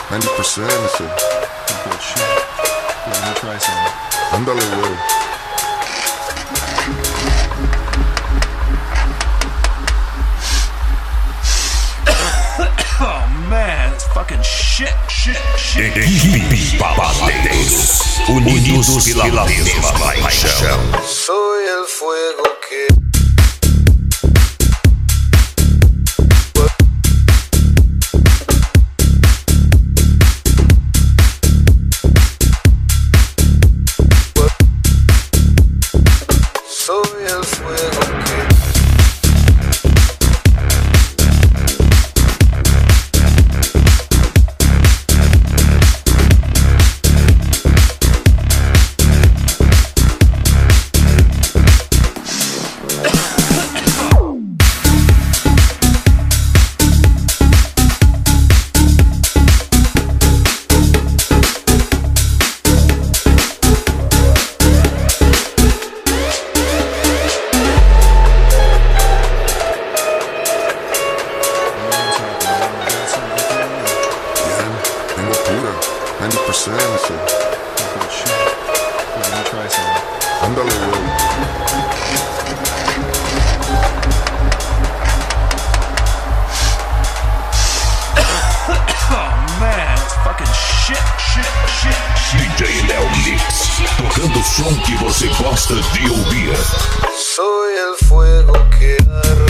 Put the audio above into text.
90% ese. Good shit. Let me try some. Ándale, güey. Oh man, it's fucking shit. Equipe Babadeus, unidos pela mesma paixão. Soy el fuego que soy el fuego que Tengo pura. 90% ese. Good shit. Let me try some. Ándale, güey. Oh man, it's fucking shit. DJ Léo Mix, tocando o som que você gosta de ouvir. soy el fuego que arde.